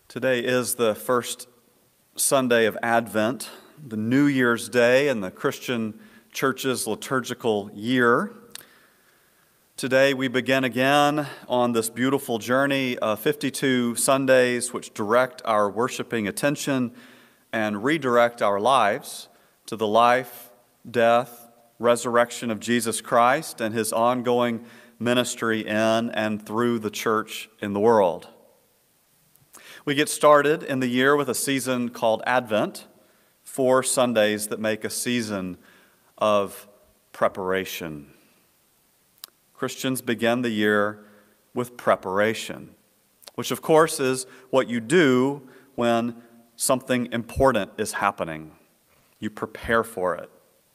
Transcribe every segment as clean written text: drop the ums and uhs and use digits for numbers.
Today is the first Sunday of Advent, the New Year's Day in the Christian Church's liturgical year. Today we begin again on this beautiful journey of 52 Sundays which direct our worshiping attention and redirect our lives to the life, death, resurrection of Jesus Christ and his ongoing ministry in and through the church in the world. We get started in the year with a season called Advent, 4 Sundays that make a season of preparation. Christians begin the year with preparation, which of course is what you do when something important is happening. You prepare for it.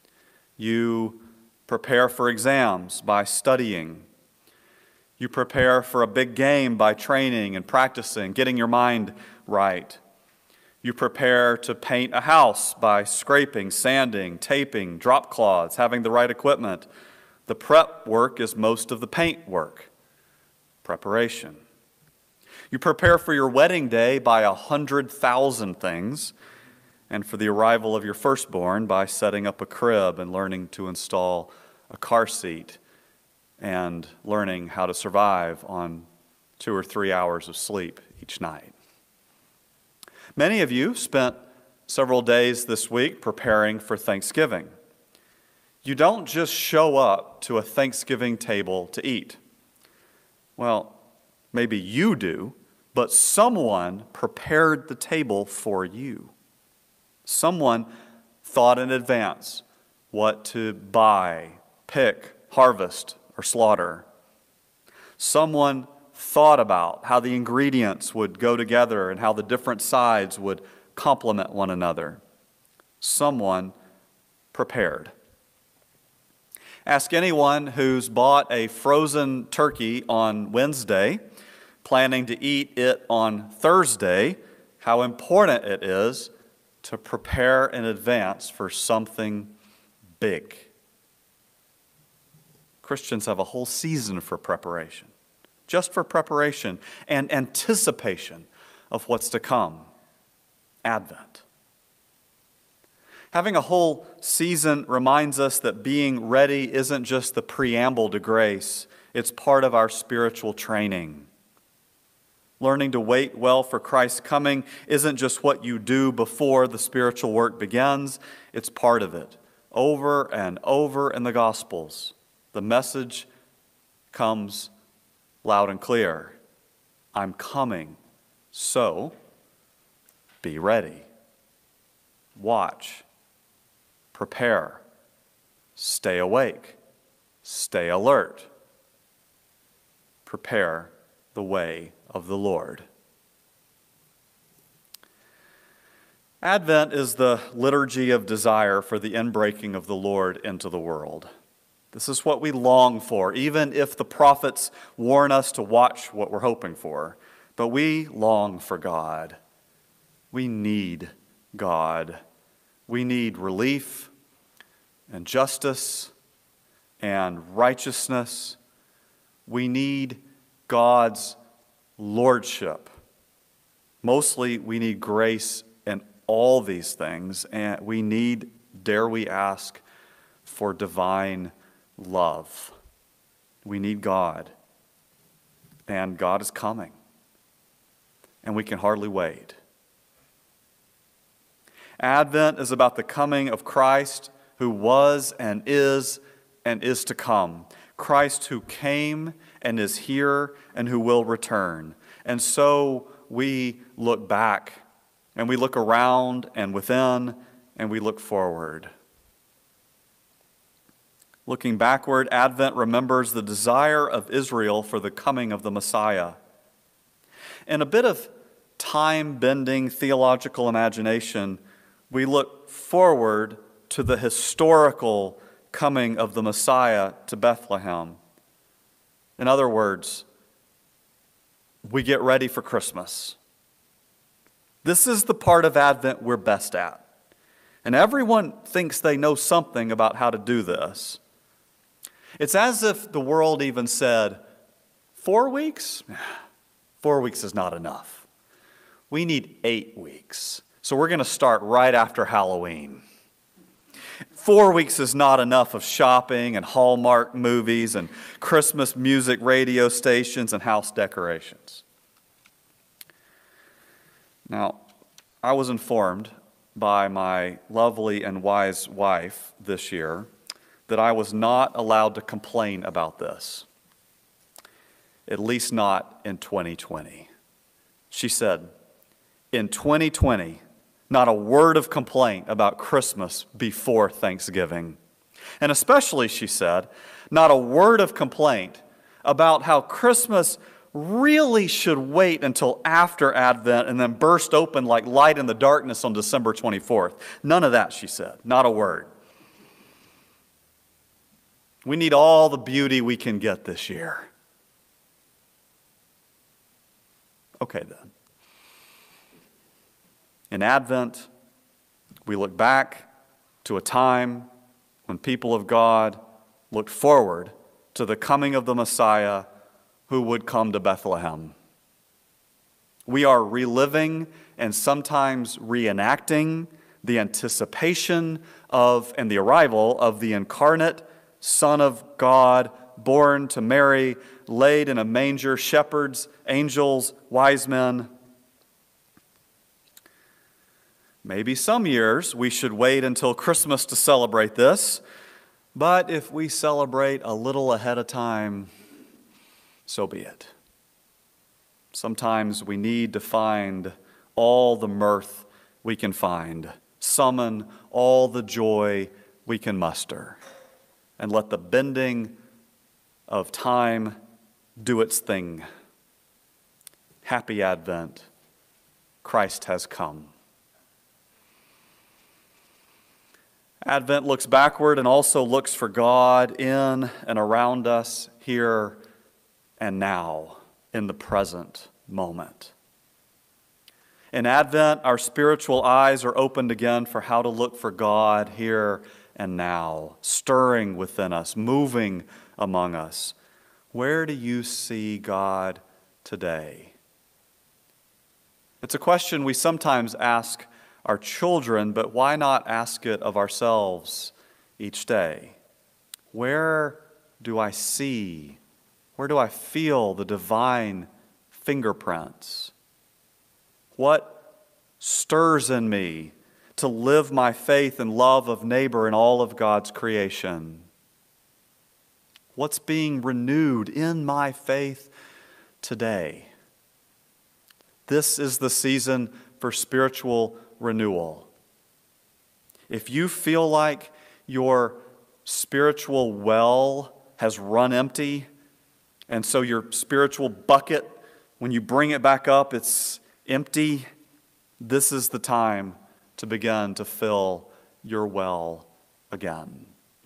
You prepare for exams by studying. You prepare for a big game by training and practicing, getting your mind right. You prepare to paint a house by scraping, sanding, taping, drop cloths, having the right equipment. The prep work is most of the paint work. Preparation. You prepare for your wedding day by 100,000 things, and for the arrival of your firstborn by setting up a crib and learning to install a car seat and learning how to survive on 2 or 3 hours of sleep each night. Many of you spent several days this week preparing for Thanksgiving. You don't just show up to a Thanksgiving table to eat. Well, maybe you do, but someone prepared the table for you. Someone thought in advance what to buy, pick, harvest, or slaughter. Someone thought about how the ingredients would go together and how the different sides would complement one another. Someone prepared. Ask anyone who's bought a frozen turkey on Wednesday, planning to eat it on Thursday, how important it is to prepare in advance for something big. Christians have a whole season for preparation, just for preparation and anticipation of what's to come. Advent. Having a whole season reminds us that being ready isn't just the preamble to grace, it's part of our spiritual training. Learning to wait well for Christ's coming isn't just what you do before the spiritual work begins, it's part of it. Over and over in the Gospels, the message comes loud and clear. I'm coming, so be ready. Watch, prepare, stay awake, stay alert. Prepare the way of the Lord. Advent is the liturgy of desire for the inbreaking of the Lord into the world. This is what we long for, even if the prophets warn us to watch what we're hoping for. But we long for God. We need God. We need relief and justice and righteousness. We need God's lordship. Mostly, we need grace in all these things, and we need, dare we ask, for divine love. We need God, and God is coming, and we can hardly wait. Advent is about the coming of Christ who was and is to come. Christ who came and is here and who will return. And so we look back and we look around and within and we look forward. Looking backward, Advent remembers the desire of Israel for the coming of the Messiah. In a bit of time-bending theological imagination, we look forward to the historical coming of the Messiah to Bethlehem. In other words, we get ready for Christmas. This is the part of Advent we're best at. And everyone thinks they know something about how to do this. It's as if the world even said, 4 weeks? 4 weeks is not enough. We need 8 weeks. So we're going to start right after Halloween. 4 weeks is not enough of shopping and Hallmark movies and Christmas music radio stations and house decorations. Now, I was informed by my lovely and wise wife this year that I was not allowed to complain about this, at least not in 2020. She said, in 2020, not a word of complaint about Christmas before Thanksgiving. And especially, she said, not a word of complaint about how Christmas really should wait until after Advent and then burst open like light in the darkness on December 24th. None of that, she said, not a word. We need all the beauty we can get this year. Okay, then. In Advent, we look back to a time when people of God looked forward to the coming of the Messiah who would come to Bethlehem. We are reliving and sometimes reenacting the anticipation of and the arrival of the incarnate Son of God, born to Mary, laid in a manger, shepherds, angels, wise men. Maybe some years we should wait until Christmas to celebrate this, but if we celebrate a little ahead of time, so be it. Sometimes we need to find all the mirth we can find, summon all the joy we can muster, and let the bending of time do its thing. Happy Advent. Christ has come. Advent looks backward and also looks for God in and around us here and now, in the present moment. In Advent, our spiritual eyes are opened again for how to look for God here and now, stirring within us, moving among us. Where do you see God today? It's a question we sometimes ask our children, but why not ask it of ourselves each day? Where do I see? Where do I feel the divine fingerprints? What stirs in me to live my faith and love of neighbor in all of God's creation? What's being renewed in my faith today? This is the season for spiritual renewal. If you feel like your spiritual well has run empty, and so your spiritual bucket, when you bring it back up, it's empty, this is the time to begin to fill your well again.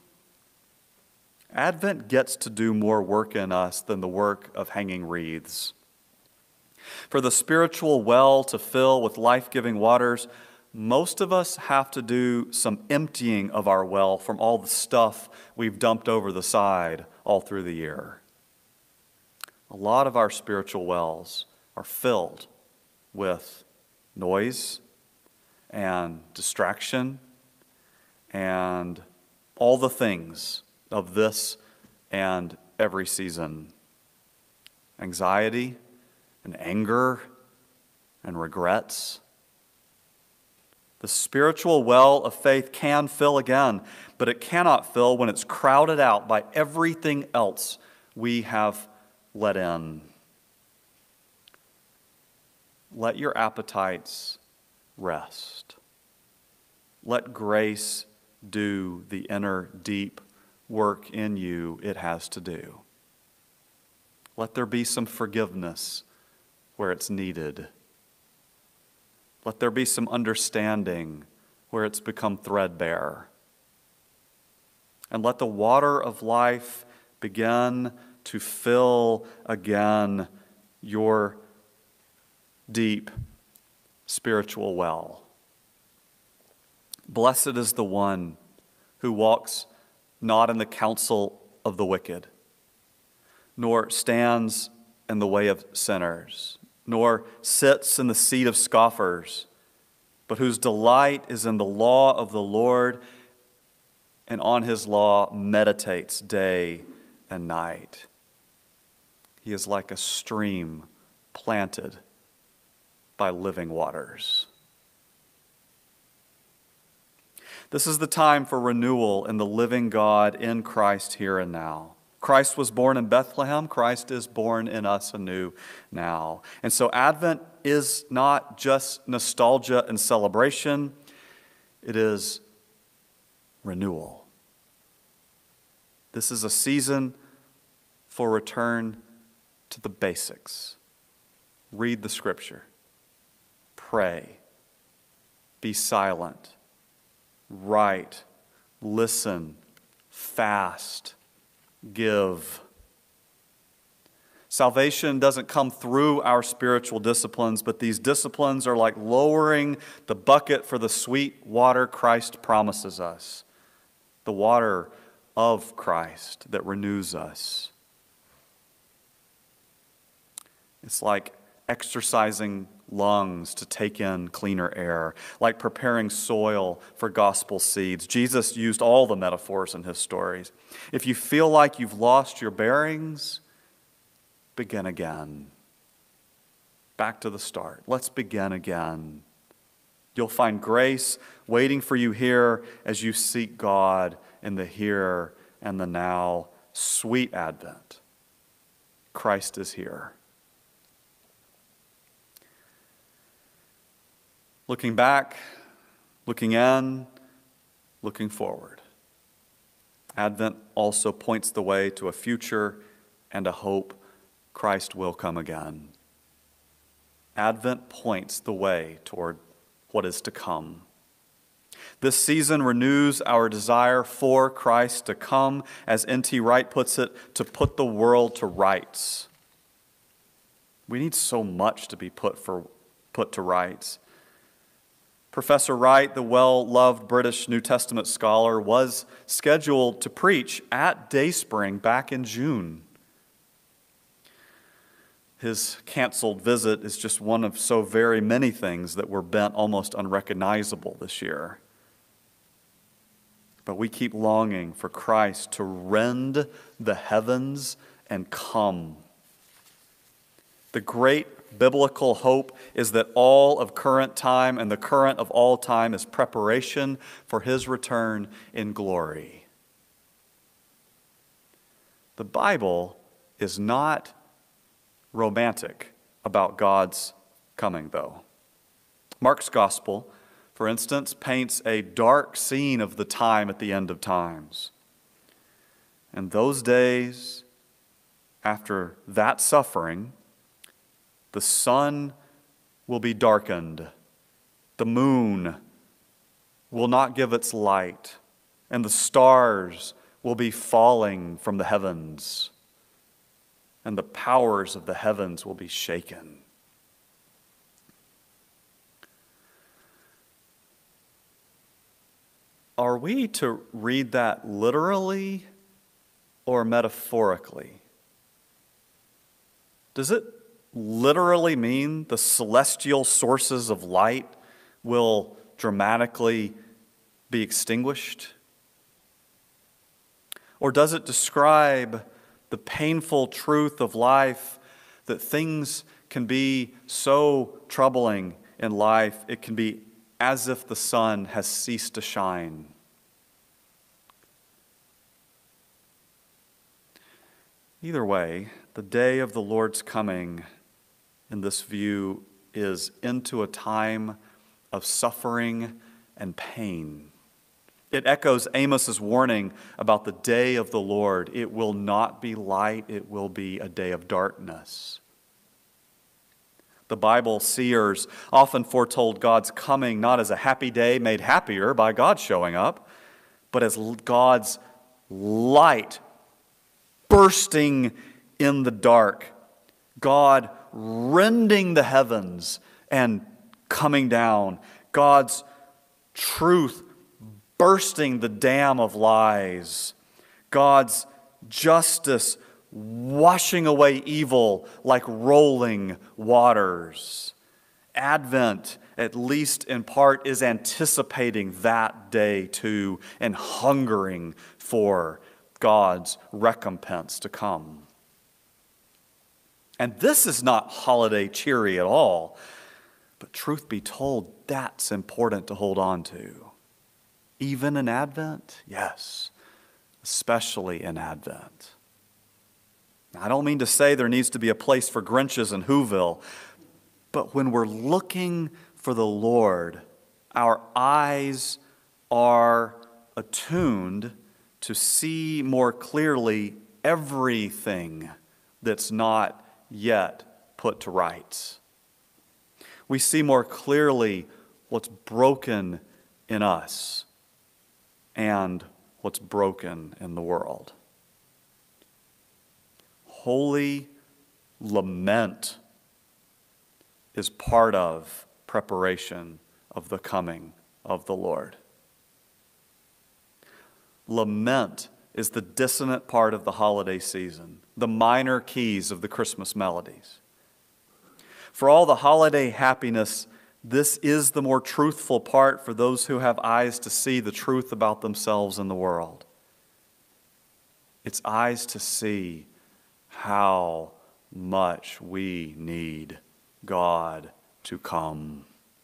Advent gets to do more work in us than the work of hanging wreaths. For the spiritual well to fill with life-giving waters, most of us have to do some emptying of our well from all the stuff we've dumped over the side all through the year. A lot of our spiritual wells are filled with noise and distraction and all the things of this and every season. Anxiety and anger and regrets. The spiritual well of faith can fill again, but it cannot fill when it's crowded out by everything else we have let in. Let your appetites rest. Let grace do the inner deep work in you it has to do. Let there be some forgiveness where it's needed. Let there be some understanding where it's become threadbare. And let the water of life begin to fill again your deep spiritual well. Blessed is the one who walks not in the counsel of the wicked, nor stands in the way of sinners, nor sits in the seat of scoffers, but whose delight is in the law of the Lord, and on his law meditates day and night. He is like a stream planted by living waters. This is the time for renewal in the living God in Christ here and now. Christ was born in Bethlehem. Christ is born in us anew now. And so Advent is not just nostalgia and celebration. It is renewal. This is a season for return to the basics. Read the Scripture. Pray. Be silent. Write. Listen. Fast. Give. Salvation doesn't come through our spiritual disciplines, but these disciplines are like lowering the bucket for the sweet water Christ promises us, the water of Christ that renews us. It's like exercising lungs to take in cleaner air, like preparing soil for gospel seeds. Jesus used all the metaphors in his stories. If you feel like you've lost your bearings, begin again. Back to the start. Let's begin again. You'll find grace waiting for you here as you seek God in the here and the now. Sweet Advent. Christ is here. Looking back, looking in, looking forward. Advent also points the way to a future and a hope. Christ will come again. Advent points the way toward what is to come. This season renews our desire for Christ to come, as N.T. Wright puts it, to put the world to rights. We need so much to be put to rights. Professor Wright, the well-loved British New Testament scholar, was scheduled to preach at Dayspring back in June. His canceled visit is just one of so very many things that were bent almost unrecognizable this year. But we keep longing for Christ to rend the heavens and come. The great biblical hope is that all of current time and the current of all time is preparation for his return in glory. The Bible is not romantic about God's coming, though. Mark's gospel, for instance, paints a dark scene of the time at the end of times. And those days, after that suffering, the sun will be darkened, the moon will not give its light, and the stars will be falling from the heavens, and the powers of the heavens will be shaken. Are we to read that literally or metaphorically? Does it literally mean the celestial sources of light will dramatically be extinguished? Or does it describe the painful truth of life that things can be so troubling in life, it can be as if the sun has ceased to shine? Either way, the day of the Lord's coming in this view is into a time of suffering and pain. It echoes Amos's warning about the day of the Lord. It will not be light, it will be a day of darkness. The Bible seers often foretold God's coming not as a happy day made happier by God showing up, but as God's light bursting in the dark, God rending the heavens and coming down, God's truth bursting the dam of lies, God's justice washing away evil like rolling waters. Advent, at least in part, is anticipating that day too and hungering for God's recompense to come. And this is not holiday cheery at all, but truth be told, that's important to hold on to. Even in Advent? Yes, especially in Advent. I don't mean to say there needs to be a place for Grinches in Whoville, but when we're looking for the Lord, our eyes are attuned to see more clearly everything that's not yet put to rights. We see more clearly what's broken in us and what's broken in the world. Holy lament is part of preparation of the coming of the Lord. Lament is the dissonant part of the holiday season, the minor keys of the Christmas melodies. For all the holiday happiness, this is the more truthful part for those who have eyes to see the truth about themselves and the world. It's eyes to see how much we need God to come.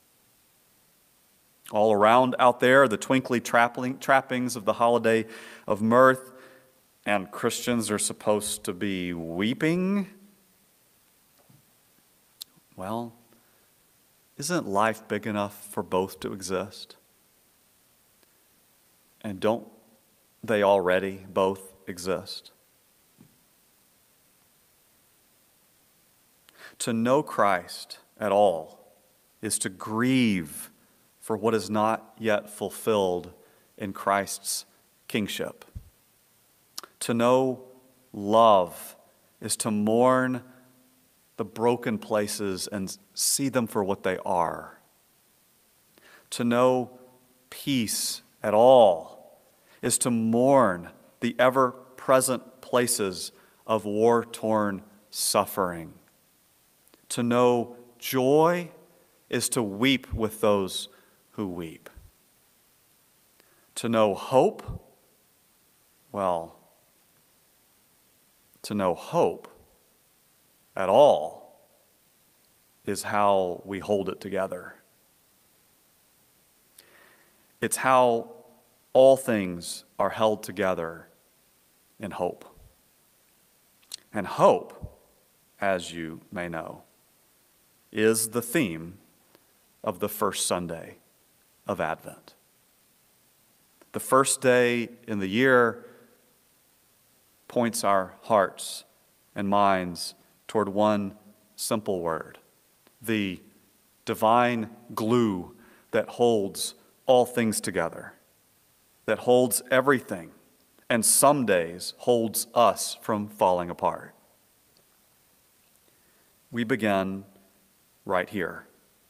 All around out there, the twinkly trappings of the holiday of mirth, and Christians are supposed to be weeping. Well, isn't life big enough for both to exist? And don't they already both exist? To know Christ at all is to grieve for what is not yet fulfilled in Christ's kingship. To know love is to mourn the broken places and see them for what they are. To know peace at all is to mourn the ever-present places of war-torn suffering. To know joy is to weep with those who weep. To know hope, well, to know hope at all is how we hold it together. It's how all things are held together in hope. And hope, as you may know, is the theme of the first Sunday of Advent. The first day in the year points our hearts and minds toward one simple word, the divine glue that holds all things together, that holds everything, and some days holds us from falling apart. We begin right here,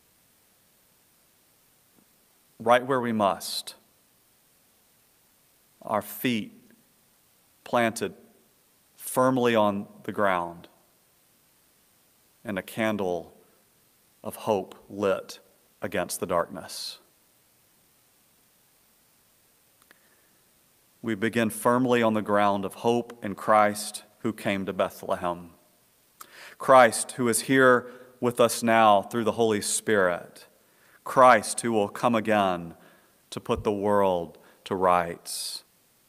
right where we must, our feet planted firmly on the ground, and a candle of hope lit against the darkness. We begin firmly on the ground of hope in Christ who came to Bethlehem. Christ who is here with us now through the Holy Spirit. Christ who will come again to put the world to rights.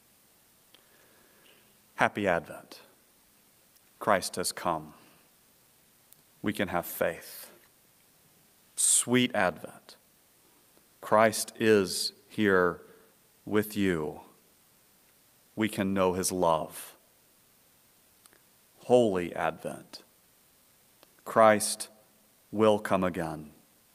Happy Advent. Christ has come. We can have faith. Sweet Advent. Christ is here with you. We can know his love. Holy Advent. Christ will come again.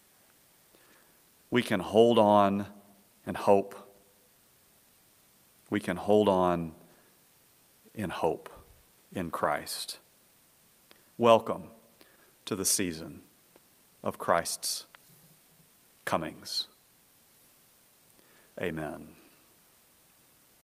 We can hold on and hope. We can hold on in hope in Christ. Welcome to the season of Christ's comings. Amen.